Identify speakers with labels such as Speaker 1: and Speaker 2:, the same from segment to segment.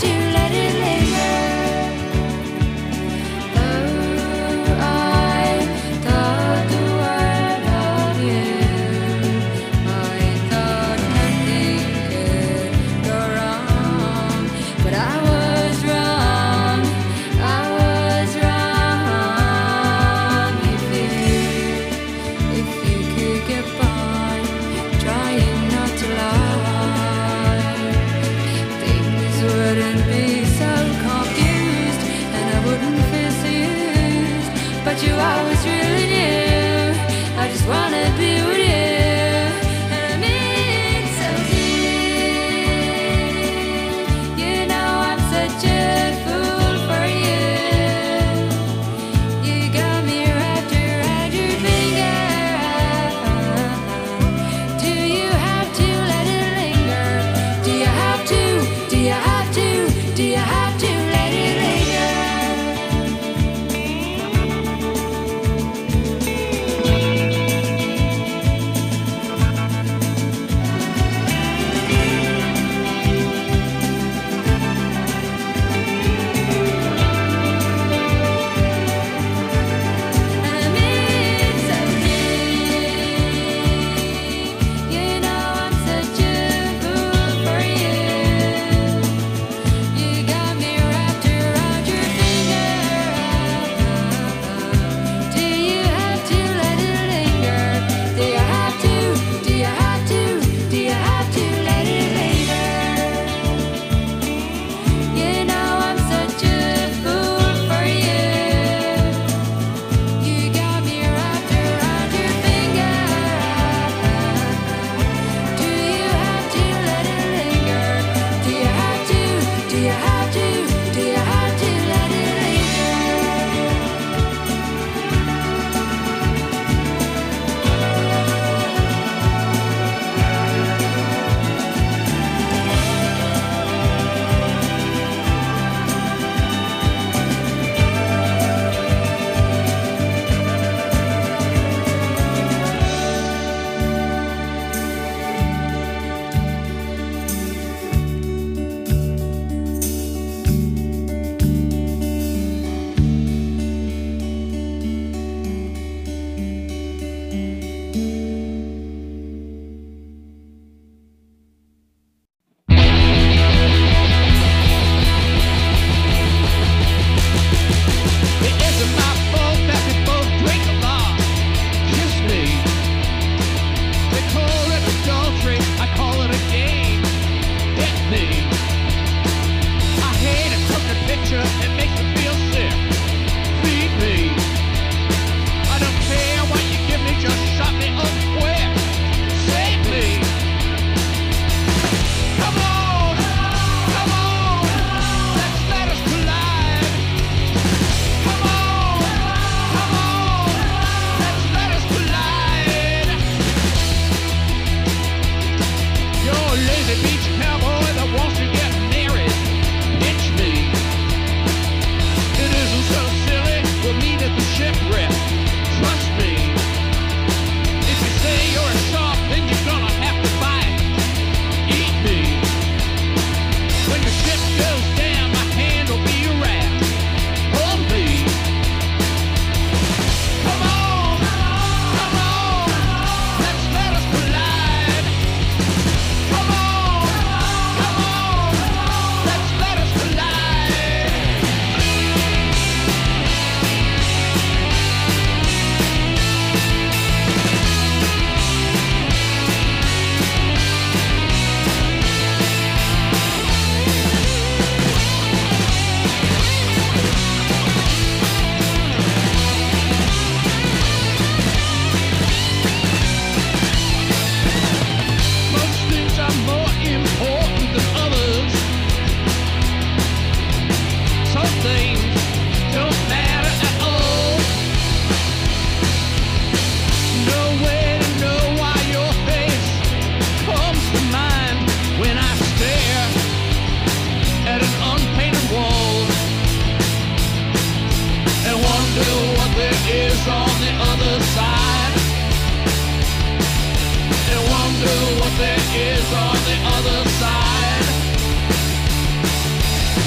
Speaker 1: there is on the other side.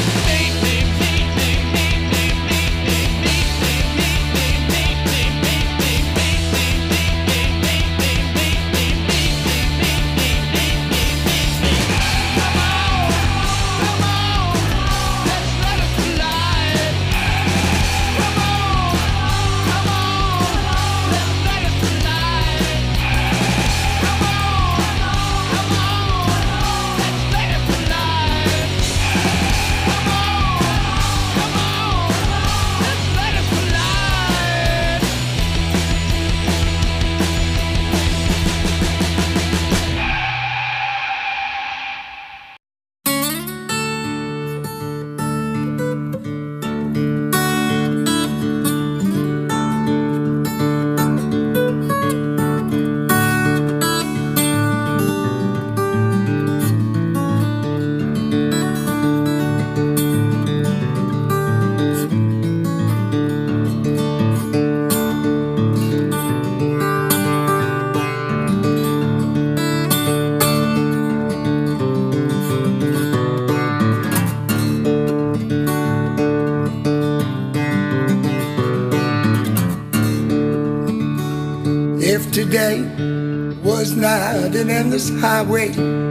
Speaker 1: Yesterday was not an endless highway.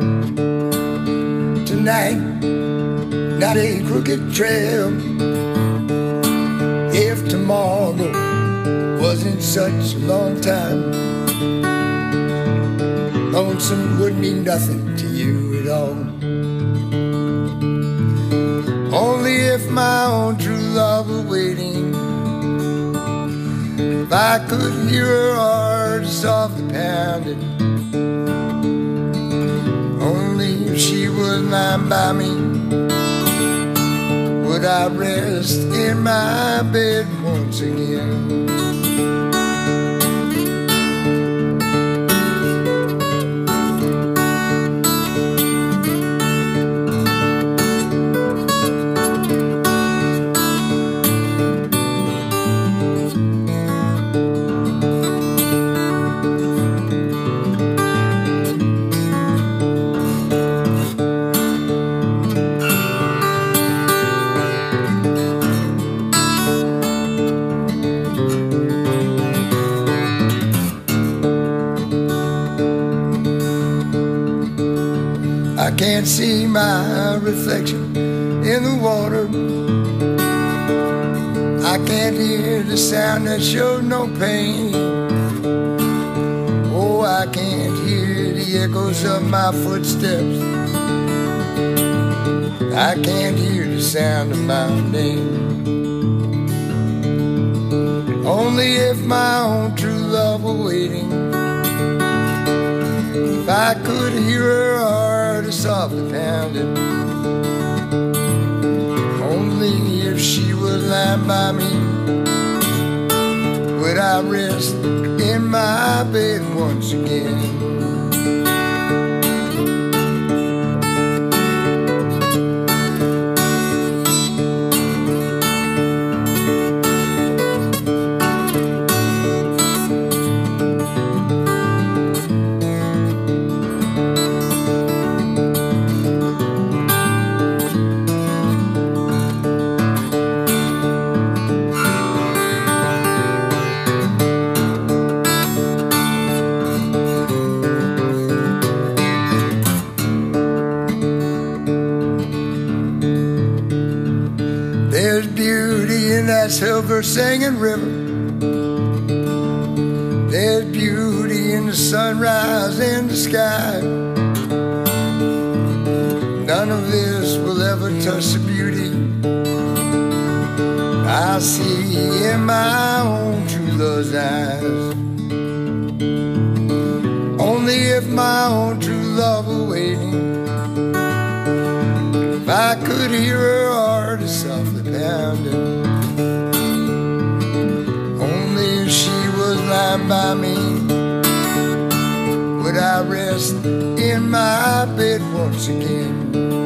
Speaker 1: Tonight, not a crooked trail. If tomorrow wasn't such a long time, lonesome would mean nothing to you at all. Only if my own true love were waiting, if I could hear her heart softly pounding, only if she was lying by me, would I rest in my bed once again. I can't see my reflection in the water. I can't hear the sound that shows no pain. Oh, I can't hear the echoes of my footsteps. I can't hear the sound of my name. Only if my own true love were waiting, if I could hear her heart softly pounding, only if she was lying by me, would I rest in my bed once again. There's beauty in that silver singing river. There's beauty in the sunrise in the sky. None of this will ever touch the beauty I see in my own true love's eyes. Only if my own true love were waiting, if I could hear her heart softly pounding, only if she was lying by me, would I rest in my bed once again.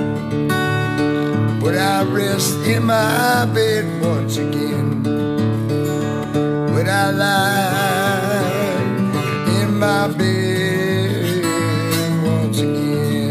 Speaker 1: Would I rest in my bed once again. Would I lie in my bed once again.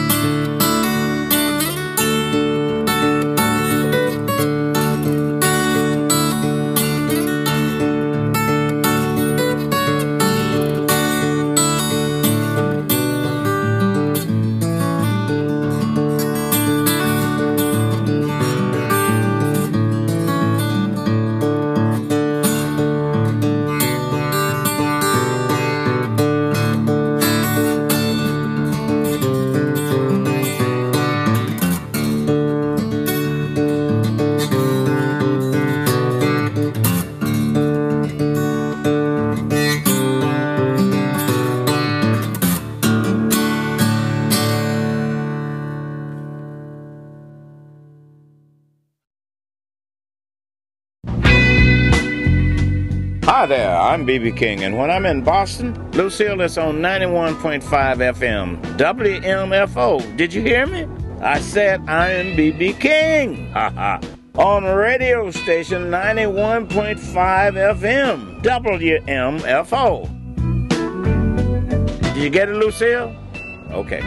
Speaker 2: Hi there, I'm B.B. King, and when I'm in Boston, Lucille is on 91.5 FM, WMFO. Did you hear me? I said I am B.B. King. On radio station 91.5 FM, WMFO. Did you get it, Lucille? Okay.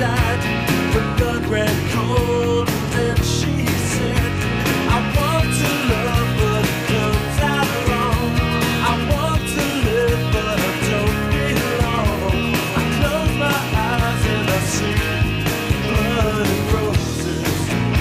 Speaker 3: died when blood ran cold. And then she said, I want to love, but it comes out wrong. I want to live, but I don't belong. I close my eyes and I see blood and roses.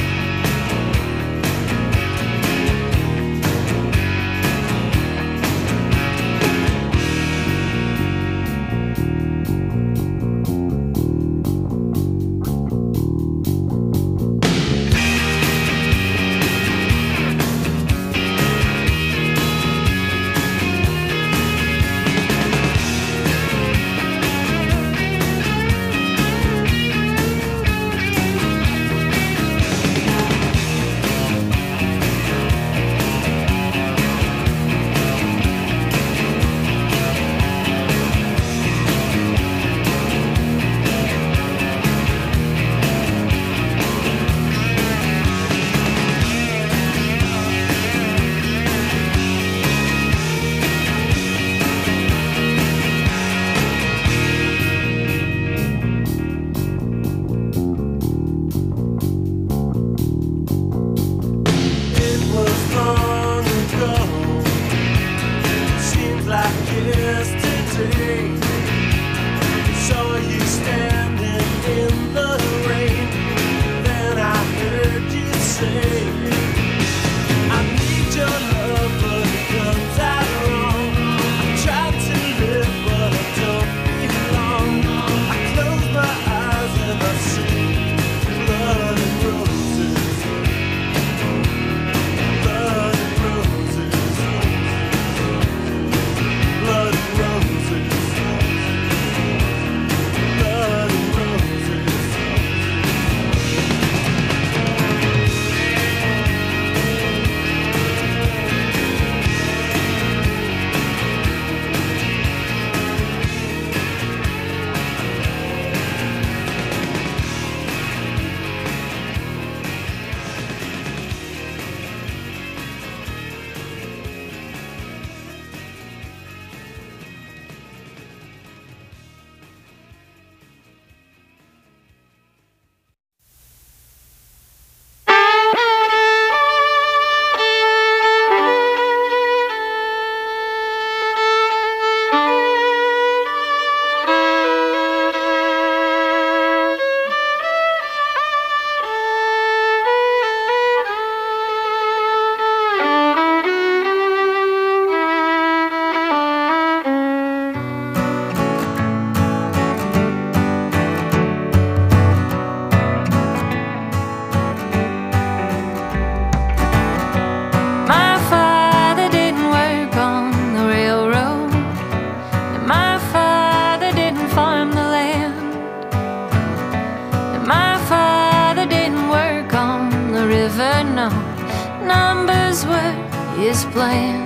Speaker 4: His plan.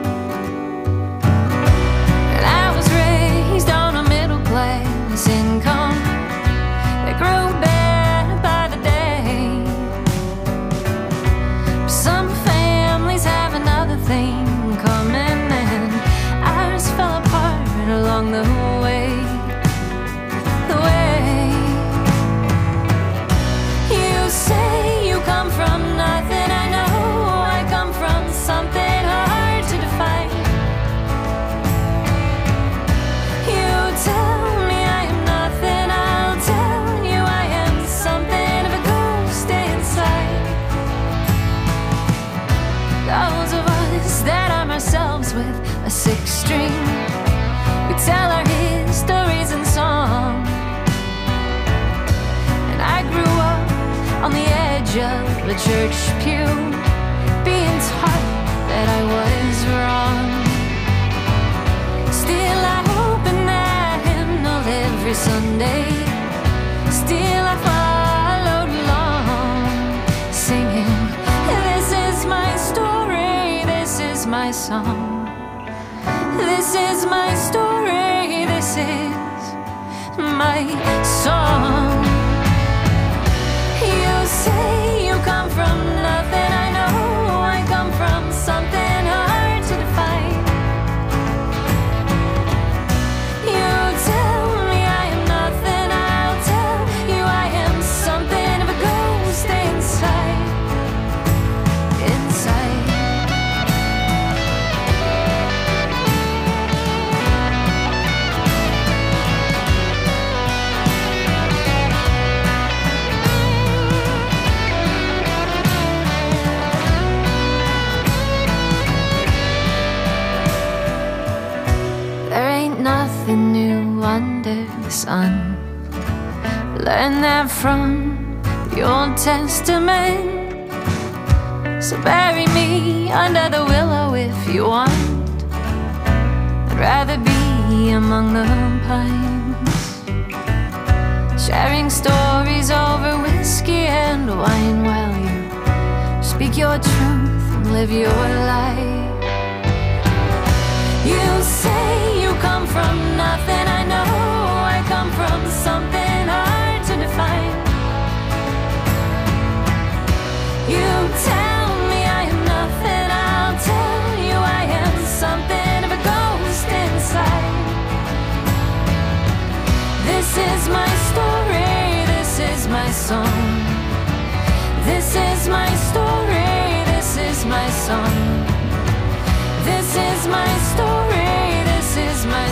Speaker 4: And I was raised on a middle class income that grew better by the day. Some families have another thing coming, and ours fell apart along the way. The way you say you come from nothing, I know I come from something hard to define. You tell me I am nothing, I'll tell you I am something of a ghost inside. Those of us that arm ourselves with a sixth string, we tell our histories in song. And I grew up on the edge of a church pew, being taught that I was wrong. Still I open that hymnal every Sunday. Still I followed along, singing, this is my story, this is my song. This is my story, this is my song. You say you come from nothing, I know I come from something hard to define. You tell me I am nothing, I'll tell you nothing new under the sun. Learn that from the Old Testament. So bury me under the willow if you want. I'd rather be among the pines, sharing stories over whiskey and wine while you speak your truth and live your life. You say you come from nothing. I know I come from something hard to define. You tell me I am nothing. I'll tell you I am something of a ghost inside. This is my story. This is my song. This is my story. This is my song. This is my story, this is my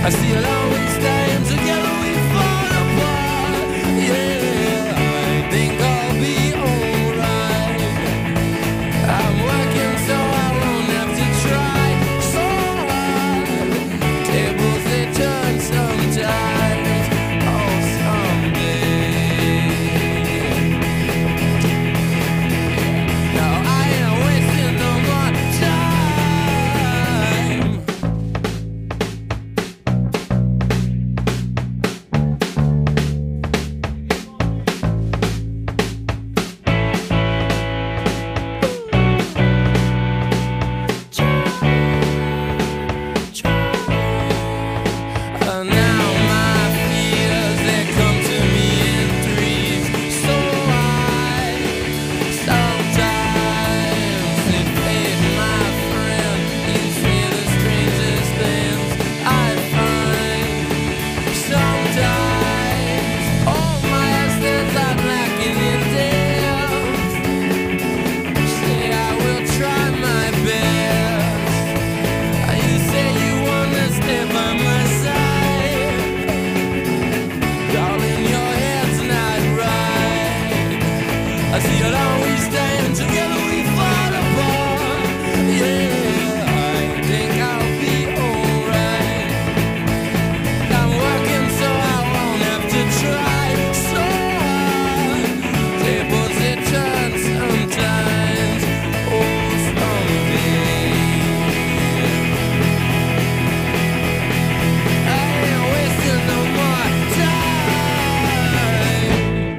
Speaker 3: I see it always stand together, we fall apart. Yeah, I think I'll be alright. I'm working so I won't have to try so hard. Tables they turn sometimes, oh someday. No, I ain't wasting no more time. Now my fears, they come to me in threes. So sometimes it fade, my friend. You say the strangest things I find. Sometimes all my essence are lacking in depth. Say I will try my best. You say you wanna stay by my side, darling, your head's not right. I see it always stand together, we fall apart. Yeah, I think I'll be alright. I'm working so I won't have to try so hard. Tables they turn sometimes, oh someday. I ain't wasting no more time.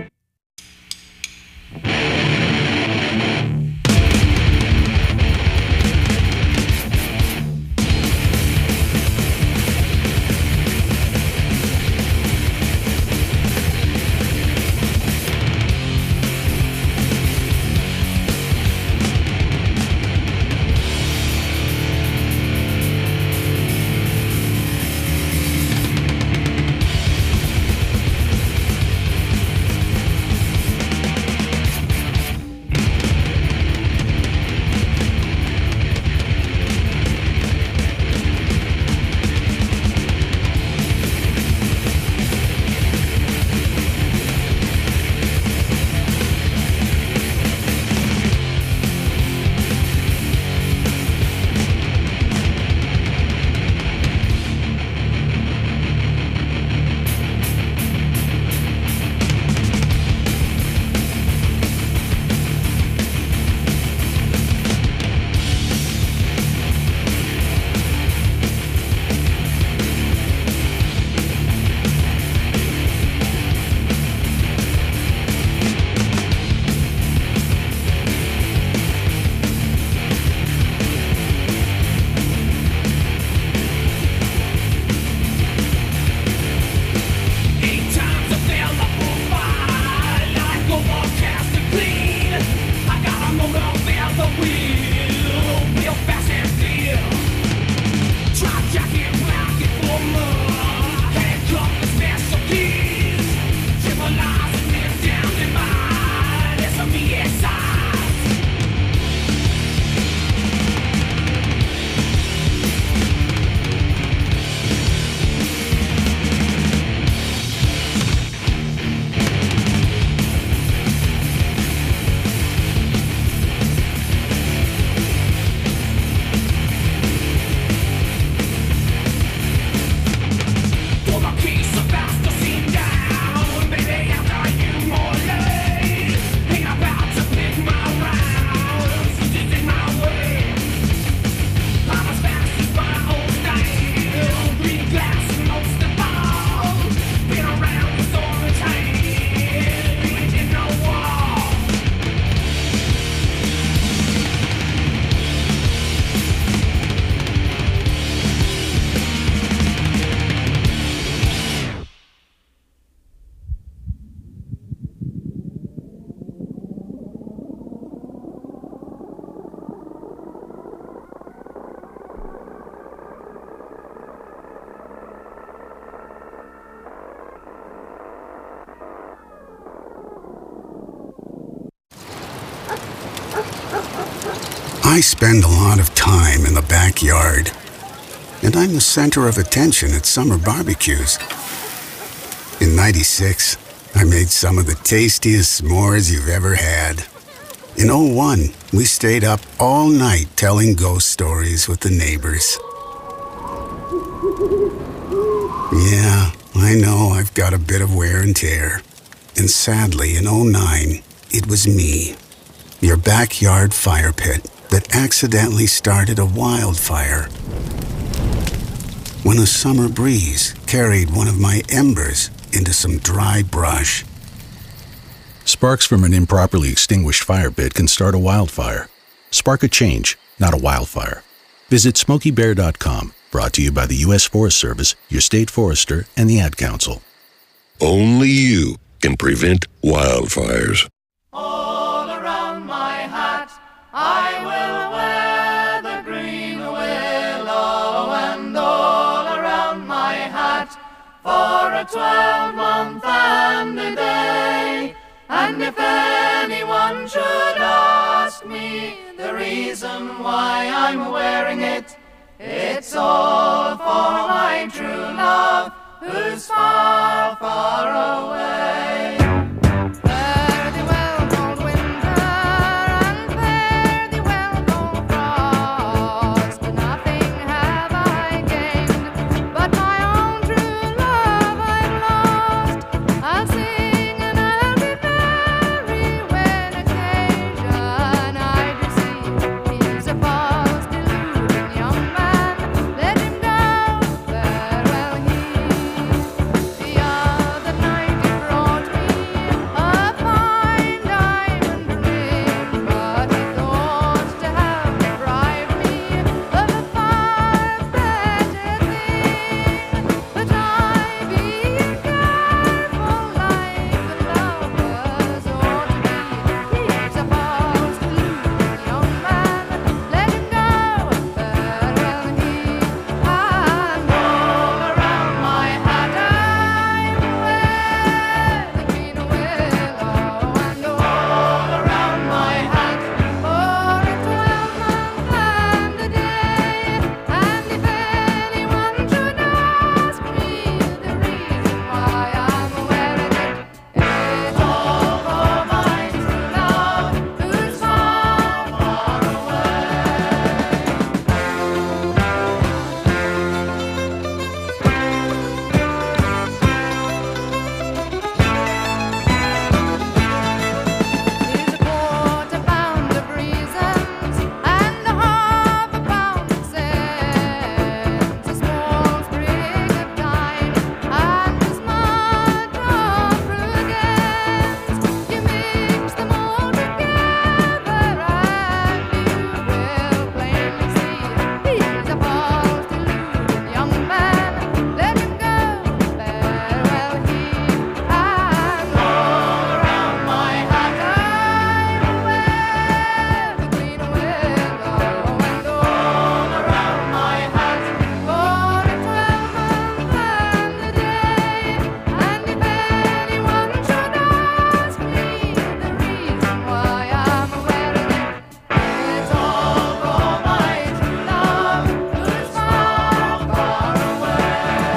Speaker 5: I spend a lot of time in the backyard. and I'm the center of attention at summer barbecues. In '96, I made some of the tastiest s'mores you've ever had. In '01, we stayed up all night telling ghost stories with the neighbors. Yeah, I know I've got a bit of wear and tear. And sadly, in '09, it was me, your backyard fire pit, that accidentally started a wildfire. When a summer breeze carried one of my embers into some dry brush.
Speaker 6: Sparks from an improperly extinguished fire pit can start a wildfire. Spark a change, not a wildfire. Visit SmokeyBear.com, brought to you by the U.S. Forest Service, your state forester, and the Ad Council.
Speaker 7: Only you can prevent wildfires.
Speaker 3: All around my hat, I will wear the green willow, and all around my hat, for a 12-month and a day. And if anyone should ask me the reason why I'm wearing it, it's all for my true love, who's far, far away.
Speaker 4: Fare thee well, cold winter, and fare thee well, cold frost. Nothing have I gained, but my own true love I've lost. I'll sing and I'll be merry when occasion I deceive. He's a false, deluding young man. Let him go, farewell he. The other night he brought me a fine diamond ring, but he thought to have deprived me of a far better thing. But I, being careful like the lovers ought to be, he's a false, deluding young man. Let him go, farewell he. And all around my hat I will wear the green willow, and all around my hat for a 12-month and a day. And if anyone should ask me the reason why I'm wearing it, it's all for my true love, who's far, far away. Here's a quarter pound of reasons and a half a pound of sense, a small sprig of thyme and a smudge of prudence. You mix them all together and you will plainly see he's a false, deluded young man. Let him go, farewell he. And all around my hat I will wear the green willow, and all around my hat for a 12-month and a day. And if anyone should ask me the reason why I'm wearing it, it's all for my true love, who's far, far away.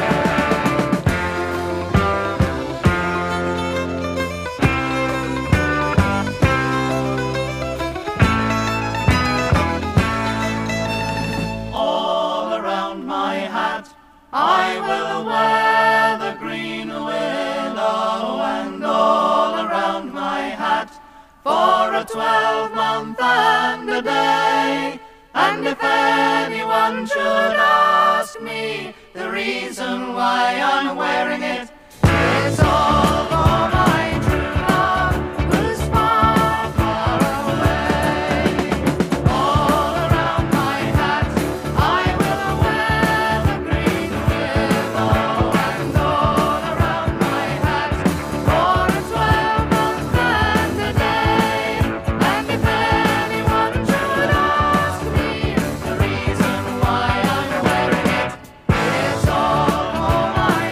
Speaker 3: All around my hat, I will wear the green willow, and all around my hat for a 12-month and a day. And if anyone should ask me the reason why I'm wearing it, it's all for my true love, who's far, far away. All around my hat, I will wear the green willow, and all around my hat for a 12-month and a day. And if anyone should ask me the reason why I'm wearing it, it's all for my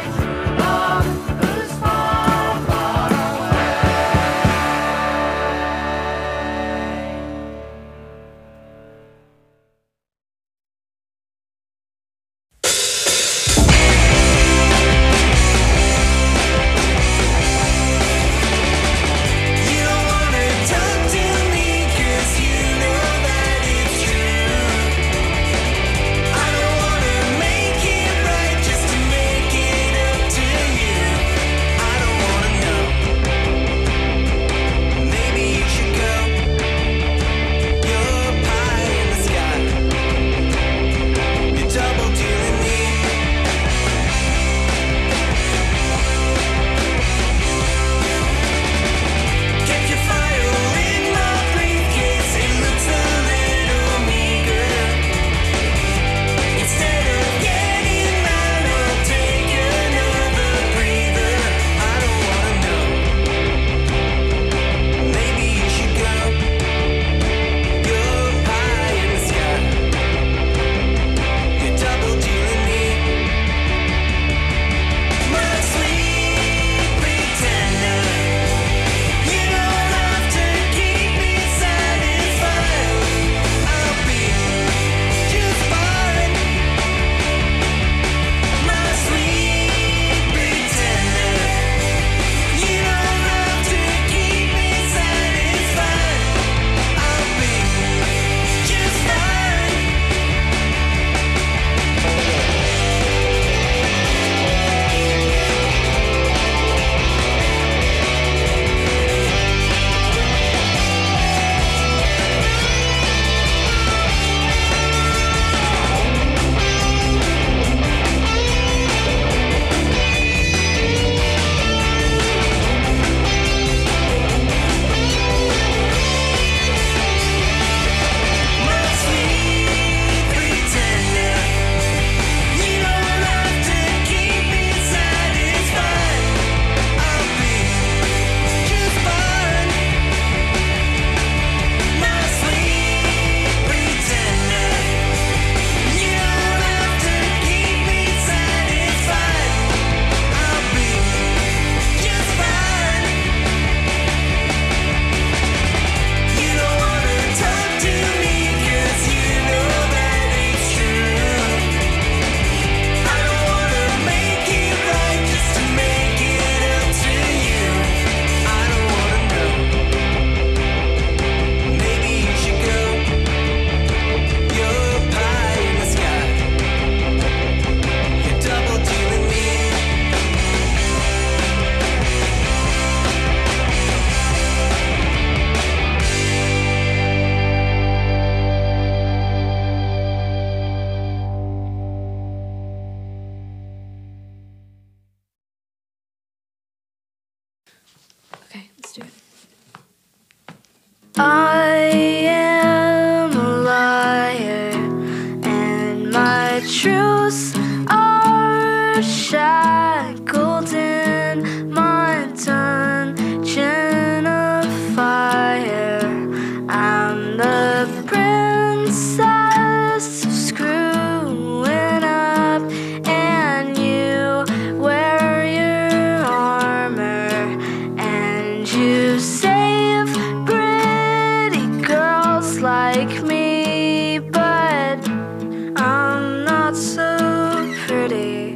Speaker 4: shadows are shackled in my dungeon of fire. I'm the princess of screwing up, and you wear your armor, and you save pretty girls like me, but I'm not so pretty.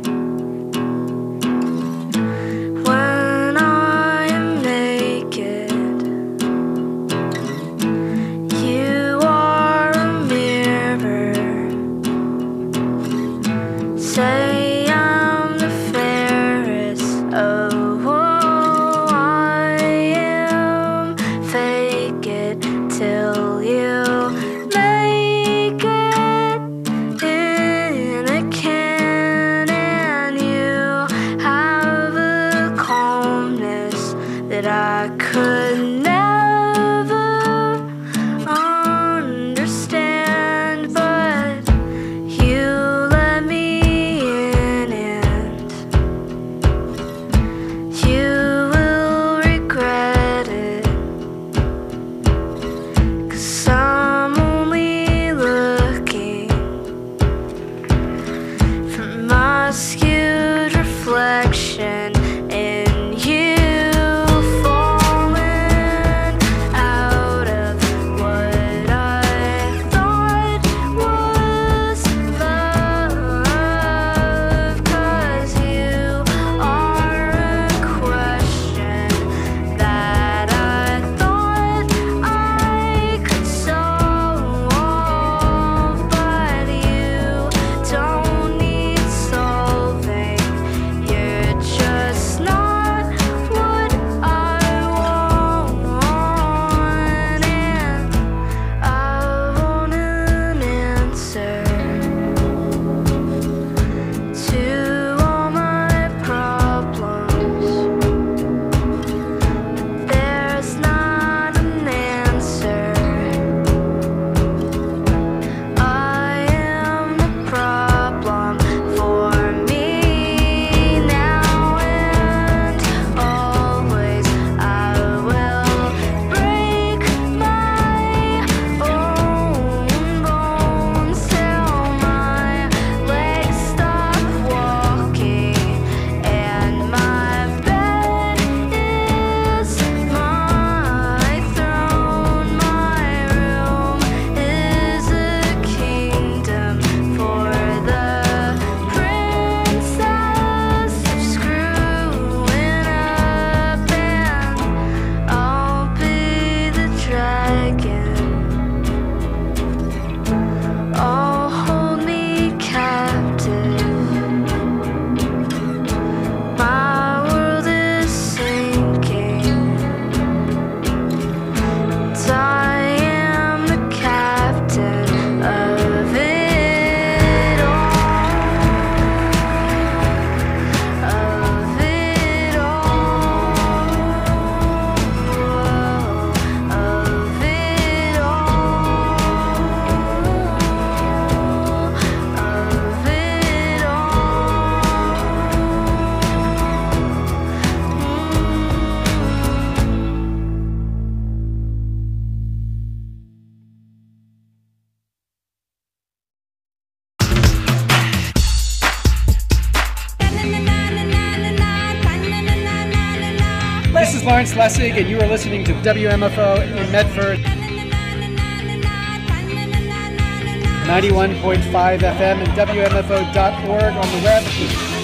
Speaker 4: When I am naked, you are a mirror. Say I'm the fairest. Oh, I am. Fake it till you make it in a can, and you have a calmness that I could never understand, but you let me in, and you will regret it, 'cause I'm only looking for my skewed reflection in you, falling out of what I thought was love, 'cause you are a question that I thought I could solve, but you don't need solving. You're just not what I want, and I want an answer to all my problems. There's not an answer. I am the problem for me now and always. I will break my own bones till my legs stop walking, and my bed is my throne. My room is a kingdom for the princess of screwing up, and I'll be the dragon. Oh, hold me captive. My world is sinking, and I am the captain of it all, of it all, of it
Speaker 8: This is Lawrence Lessig, and you are listening to WMFO in Medford, 91.5 FM and WMFO.org on the web.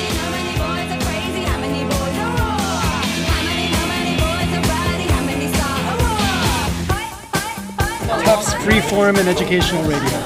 Speaker 8: Tufts Freeform and Educational Radio.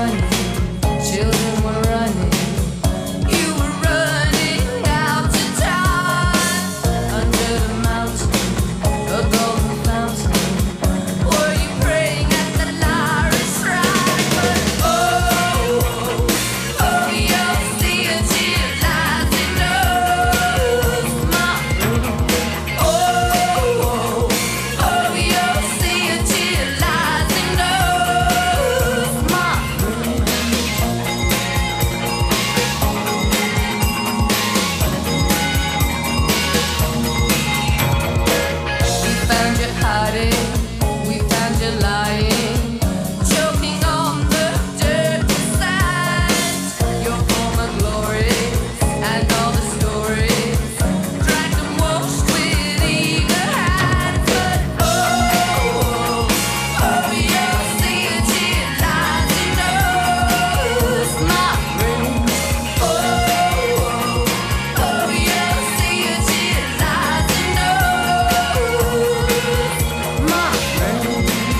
Speaker 4: running, children were running. You were running out to time under the mountain, a golden fountain. Were you praying at the Lyra's shrine? But oh, you'll see a tear lies in my room. Oh, you'll see a tear lies in my room. We found you hiding, we found you lying, choking on the dirty sand. Your former glories and all the stories, dragged and washed with eager hands. But you'll see a tear lies in my room. You'll see a tear lies in my room.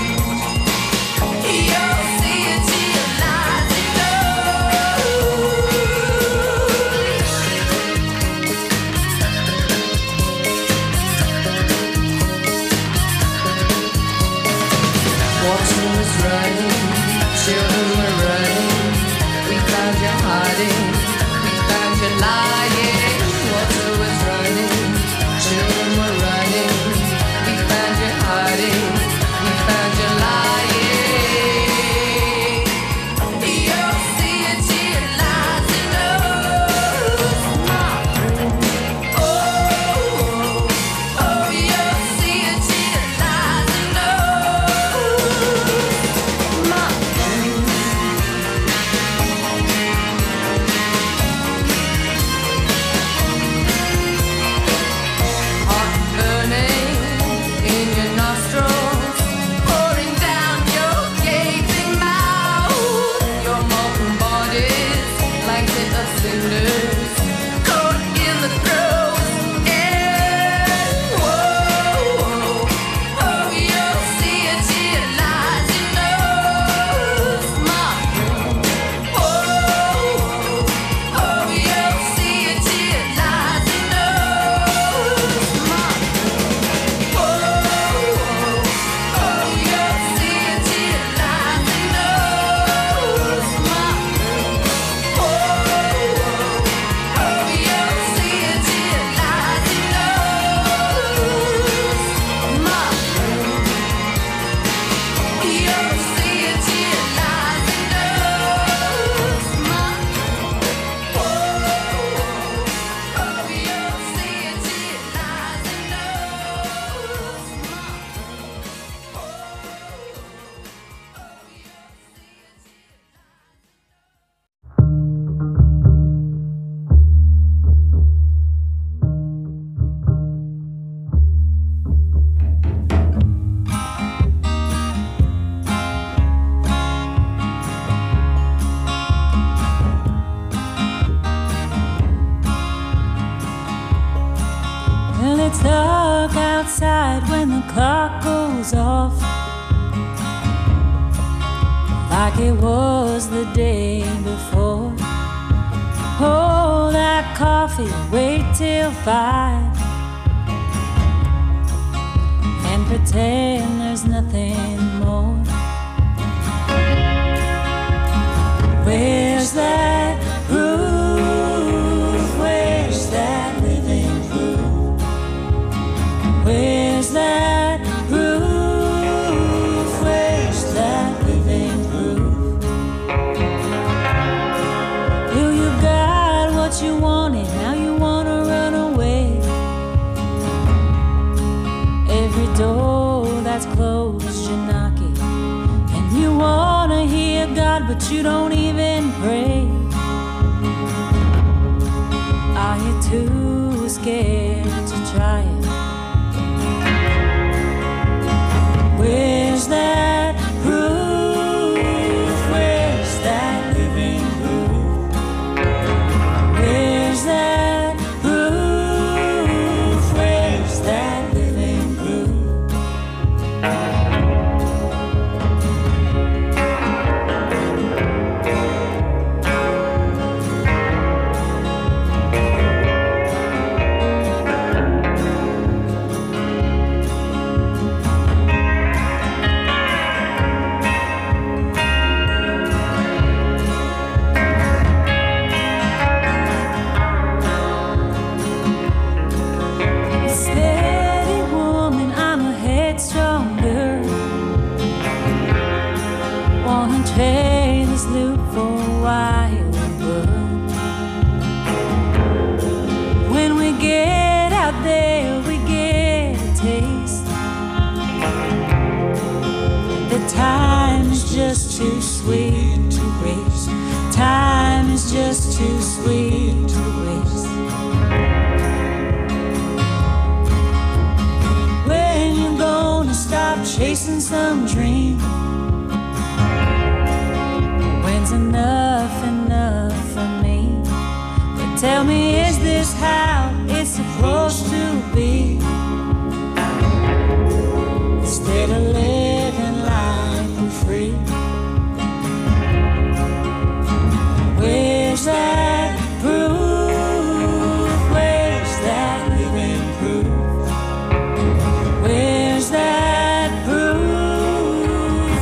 Speaker 4: You'll see a tear lies in Water was running, children were running. We found you hiding, we found you lying. Water was running, children were running. We found you hiding, we found you lying. You'll see a tear lies in my room. You'll see a tear lies in my Heart burning in your nostrils, pouring down your gaping mouth. Your molten bodies like bit of cinders, caught in the throes. You'll see a tear lies in my room. You'll see a tear lies in my room. You'll see a tear lies in my
Speaker 9: it's dark outside when the clock goes off, like it was the day before. Hold that coffee, wait till 5, and pretend there's nothing more. Where's that roof? Where's that living proof? Where's that roof? Where's that living proof? Well, you got what you wanted, now you wanna run away. Every door that's closed, you're knocking, and you wanna hear God, but you don't even pray. Are you too scared to try it? Where's that proof? Where's that living proof? Where's that proof? Where's that living proof? race. Time is just too sweet to waste. When you gonna stop chasing some dream? When's enough for me? But tell me, is this how it's supposed to be? Instead of living life for free. Where's that proof? Where's that living proof? Where's that proof?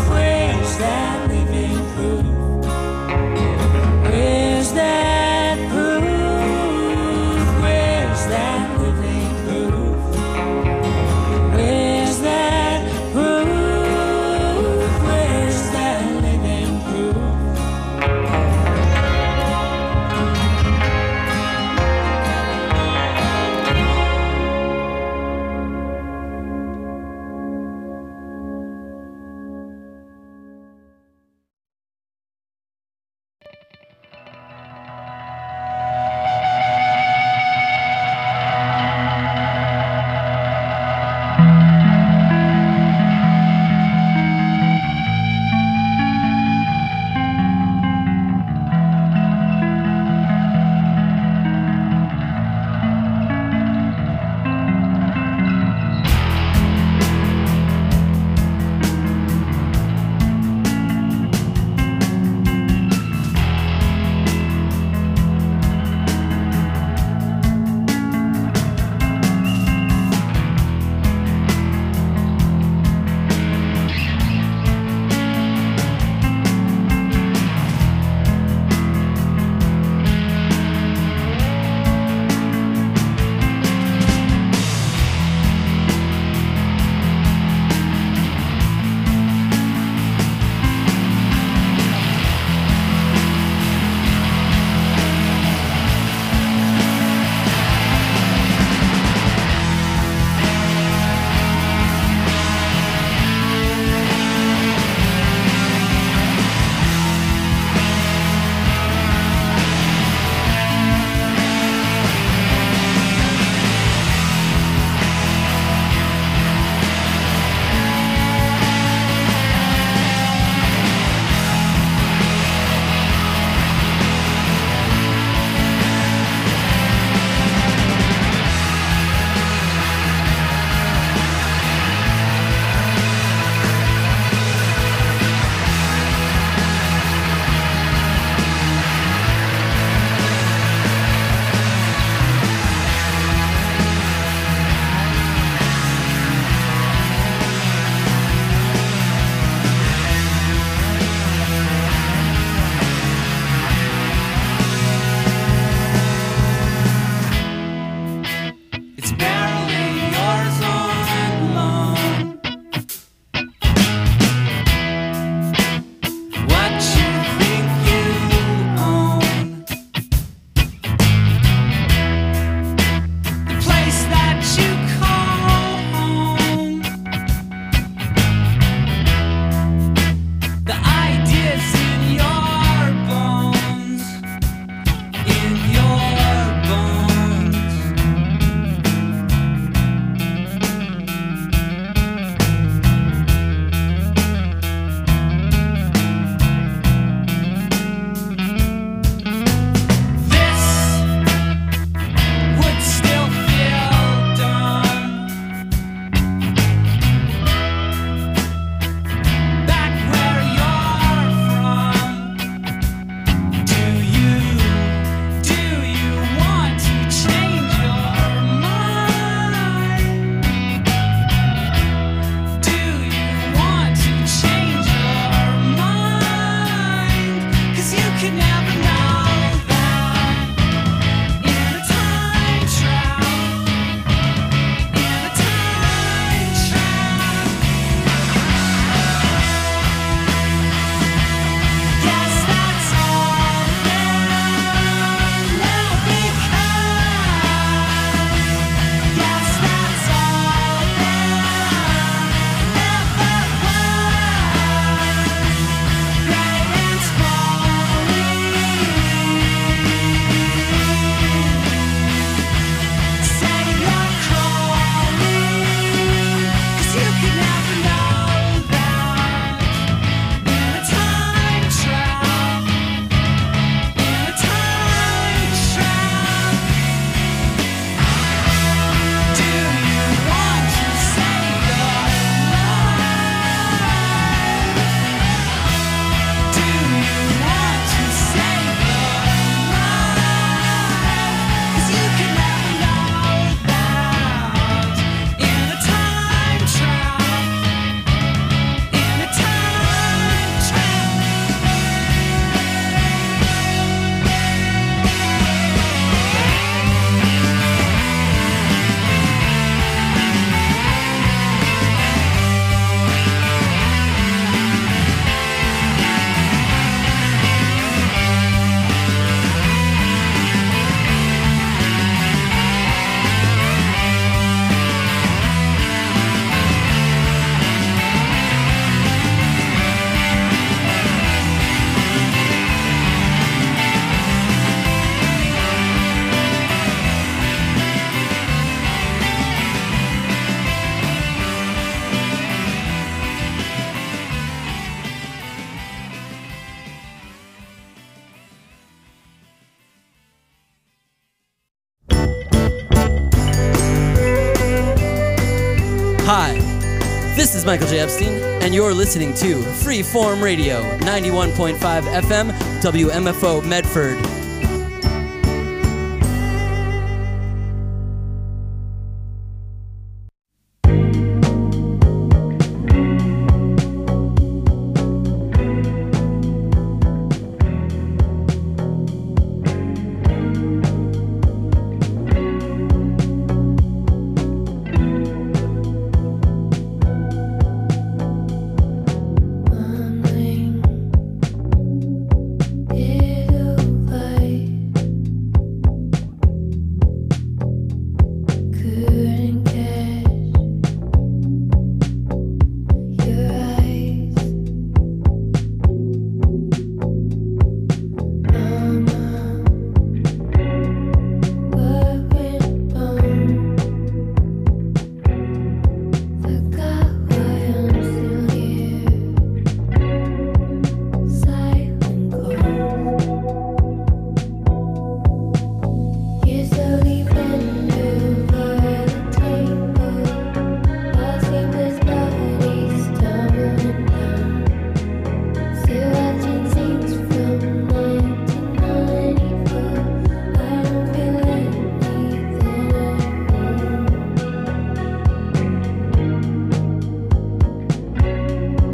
Speaker 10: This is Michael J. Epstein, and you're listening to Freeform Radio, 91.5 FM, WMFO Medford.